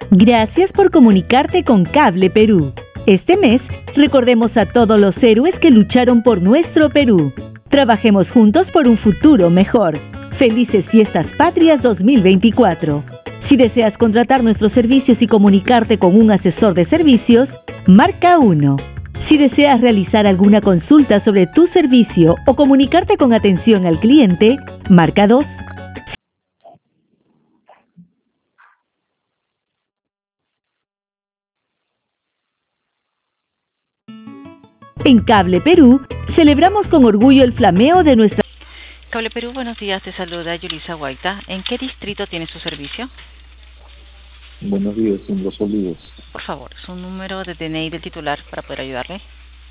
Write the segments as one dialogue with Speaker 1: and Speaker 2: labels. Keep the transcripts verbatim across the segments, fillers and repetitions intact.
Speaker 1: Gracias por comunicarte con Cable Perú. Este mes, recordemos a todos los héroes que lucharon por nuestro Perú. Trabajemos juntos por un futuro mejor. Felices Fiestas Patrias dos mil veinticuatro. Si deseas contratar nuestros servicios y comunicarte con un asesor de servicios, marca uno. Si deseas realizar alguna consulta sobre tu servicio o comunicarte con atención al cliente, marca dos. En Cable Perú, celebramos con orgullo el flameo de nuestra...
Speaker 2: Cable Perú, buenos días, te saluda Yulisa Guaita. ¿En qué distrito tiene su servicio?
Speaker 3: Buenos días, en Los Olivos.
Speaker 2: Por favor, su número de D N I del titular para poder ayudarle.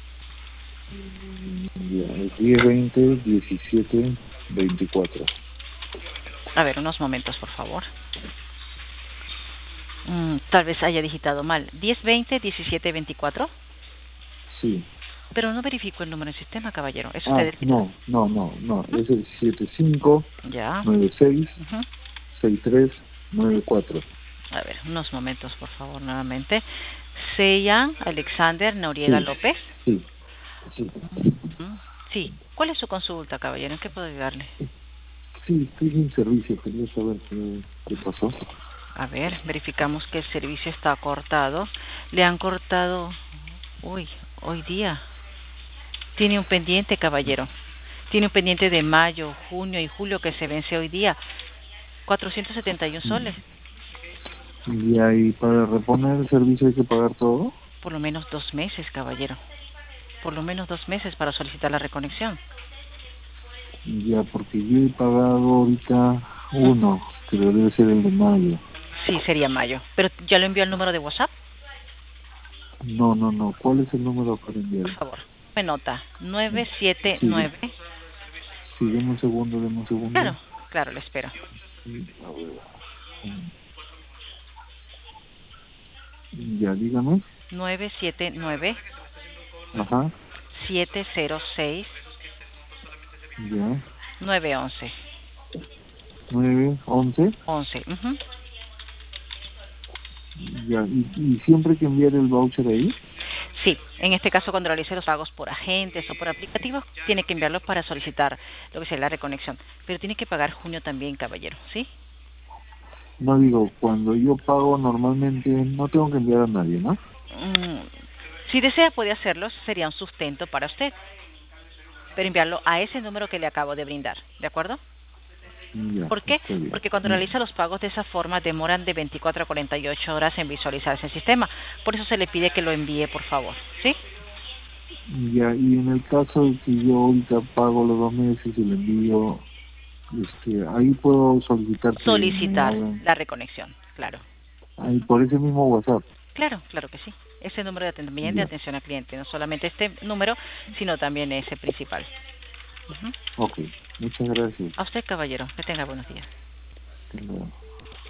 Speaker 3: Ya, es diez veinte diecisiete veinticuatro.
Speaker 2: A ver, unos momentos, por favor. Mm, tal vez haya digitado mal. ¿diez veinte diecisiete veinticuatro?
Speaker 3: Sí.
Speaker 2: Pero no verifico el número en sistema, caballero. ¿Es
Speaker 3: Ah,
Speaker 2: usted el...
Speaker 3: no, no, no, no. Es el siete cinco
Speaker 2: Ya.
Speaker 3: nueve seis
Speaker 2: Uh-huh.
Speaker 3: seis tres nueve cuatro.
Speaker 2: A ver, unos momentos, por favor, nuevamente. Seyan Alexander Noriega
Speaker 3: Sí.
Speaker 2: López.
Speaker 3: Sí, sí.
Speaker 2: Uh-huh. Sí. ¿Cuál es su consulta, caballero? ¿En qué puedo ayudarle?
Speaker 3: Sí, estoy sin servicio. Quería saber qué, qué pasó.
Speaker 2: A ver, verificamos que el servicio está cortado. Le han cortado... Uy, hoy día. Tiene un pendiente, caballero. Tiene un pendiente de mayo, junio y julio que se vence hoy día. cuatrocientos setenta y uno soles.
Speaker 3: Y ahí para reponer el servicio hay que pagar todo.
Speaker 2: Por lo menos dos meses, caballero. Por lo menos dos meses para solicitar la reconexión.
Speaker 3: Ya, porque yo he pagado ahorita uno, que debe ser el de mayo.
Speaker 2: Sí, sería mayo. ¿Pero ya lo envió al número de WhatsApp?
Speaker 3: No, no, no. ¿Cuál es el número para enviar?
Speaker 2: Por favor, me nota. nueve siete nueve.
Speaker 3: Sí, sí, deme un segundo, deme un segundo.
Speaker 2: Claro, claro, le espero.
Speaker 3: Sí, a ver. Ya, dígame.
Speaker 2: nueve siete nueve.
Speaker 3: Ajá.
Speaker 2: siete cero seis.
Speaker 3: Ya.
Speaker 2: nueve once.
Speaker 3: nueve, once.
Speaker 2: once. Uh-huh.
Speaker 3: Ya, ¿Y, ¿y siempre hay que enviar el voucher ahí?
Speaker 2: Sí, en este caso cuando realice los pagos por agentes o por aplicativos, tiene que enviarlos para solicitar lo que sea la reconexión. Pero tiene que pagar junio también, caballero, ¿sí?
Speaker 3: No, digo, cuando yo pago normalmente no tengo que enviar a nadie, ¿no?
Speaker 2: Mm, si desea puede hacerlo, sería un sustento para usted. Pero enviarlo a ese número que le acabo de brindar, ¿de acuerdo?
Speaker 3: Ya,
Speaker 2: ¿Por qué?
Speaker 3: está bien.
Speaker 2: Porque cuando realiza los pagos de esa forma demoran de veinticuatro a cuarenta y ocho horas en visualizarse el sistema. Por eso se le pide que lo envíe, por favor, ¿sí?
Speaker 3: Ya, y en el caso de que yo ahorita pago los dos meses y le envío, este, ahí puedo solicitar que
Speaker 2: Solicitar
Speaker 3: me hagan,
Speaker 2: la reconexión, claro.
Speaker 3: ahí por ese mismo WhatsApp.
Speaker 2: Claro, claro que sí. Ese número de, también de
Speaker 3: Ya.
Speaker 2: atención al cliente, no solamente este número, sino también ese principal. Uh-huh.
Speaker 3: Ok, muchas gracias.
Speaker 2: A usted, caballero, que tenga buenos días.
Speaker 3: Hasta luego.